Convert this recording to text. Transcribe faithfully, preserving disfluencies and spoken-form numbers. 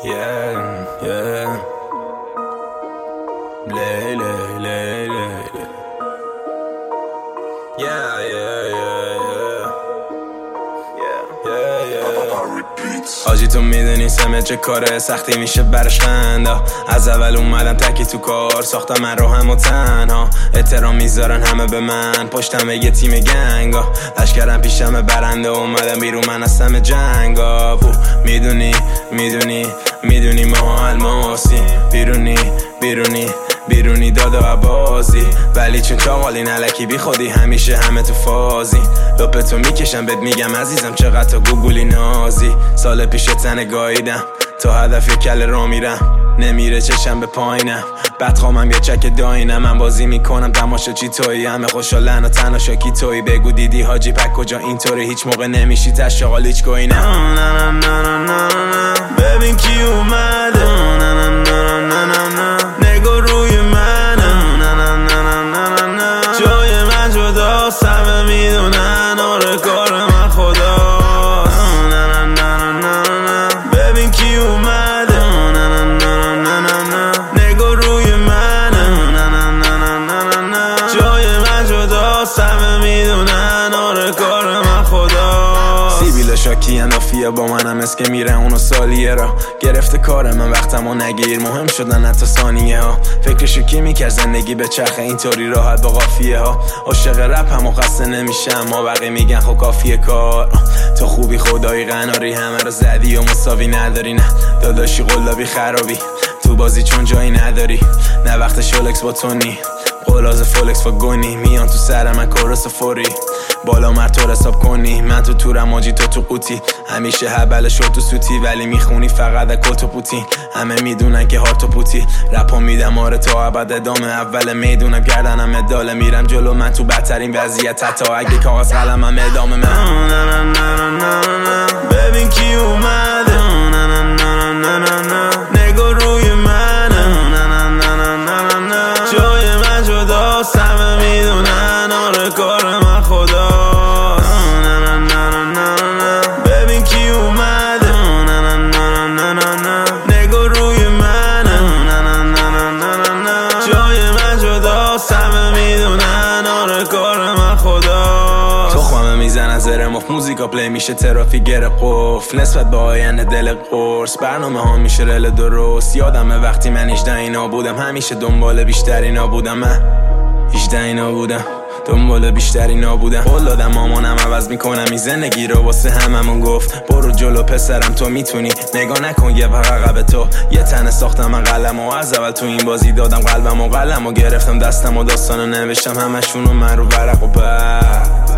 Yeah, yeah. Lay, lay, lay, lay. Yeah, yeah, yeah, yeah. Yeah, yeah, yeah. آجی تو میدونی سمت چه کاره سختی میشه برش خنده. از اول اومدم تکی تو کار ساختم من رو هم و تنها. احترام میذارن همه به من پشتم یه تیم گنگا. لشکرم پیشم برنده اومدم بیرون من هستم جنگا. میدونی میدونی میدونی ما الماسی. بیرونی بیرونی بیرونی داد و عبازی. ولی چون چاقالی نلکی بی خودی همیشه همه تو فازی. لپتو میکشم بهت میگم عزیزم چقدر تو گوگولی نازی. سال پیش تنه گاییدم تا هدف یه کل را میرم. نمیره چشم به پایینم بدخوامم یه چک داینم. من بازی میکنم تماشا چی تویی همه خوشحالن و تنها شاکی تویی. بگو دیدی حاجی پک کجا اینطوری هیچ موقع نمیشی تشاقال هیچ گویی نه. ببین کی اومده نگو روی منه. جای من جداست همه میدونن آره کار من خداست. ببین کی اومده نگو روی منه. جای من جداست همه میدونن آره کار من خداست. سیبیل شاکی اندافیه با منم اسکه میره اونو سالیه را گرفته کار من وقتمو نگیر مهم شدن حتی ثانیه ها. فکرشو کی میکرد زندگی به چرخه اینطوری راحت با قافیه ها. عاشق رپ هم و خسته نمیشم ما بقیه میگن خب کافیه کار. تو خوبی خدایی قناری همه رو زدی و مساوی نداری. نه داداشی قلابی خرابی تو بازی چون جایی نداری. نه وقت شولکس با تونی قلاز فولکس با گونی. میان تو سر من کورس فوری بالا مرتور حساب کنی. من تو تورم آجی تو تو قوطی همیشه هبل شد تو سوتی. ولی میخونی فقط کت و پوتی همه میدونن که هارت و پوتی. رپا میدم آره تا ابد ادامه اول میدونم گردنم اداله. میرم جلو من تو بدترین وضعیت حتی اگه کاغذ قلمم ادامه من. ببین کی اومده نگو روی منه. جای من جداست همه میدونن آره کار من خداست. ببین کی اومده نگو روی منه. جای من جداست همه میدونن آره کار من خداست. تخمه میزنن زره مف موزیکا پلی میشه ترافیک گره قفل. نسبت به آینده دل قرص برنامه ها میشه رل درست. یادمه وقتی من هجده اینا بودم همیشه دنبال بیشتر اینا بودم. من هجده اینا بودم دنبال بیشتری نابودم. قول دادم مامانم عوض میکنم این زندگی رو واسه هممون گفت برو جلو پسرم تو میتونی. نگاه نکن یه عقب تو یه تنه ساختم من قلم و از اول تو این بازی دادم قلبم و قلم و گرفتم دستم و داستانو نوشتم همشونو من رو ورق و بر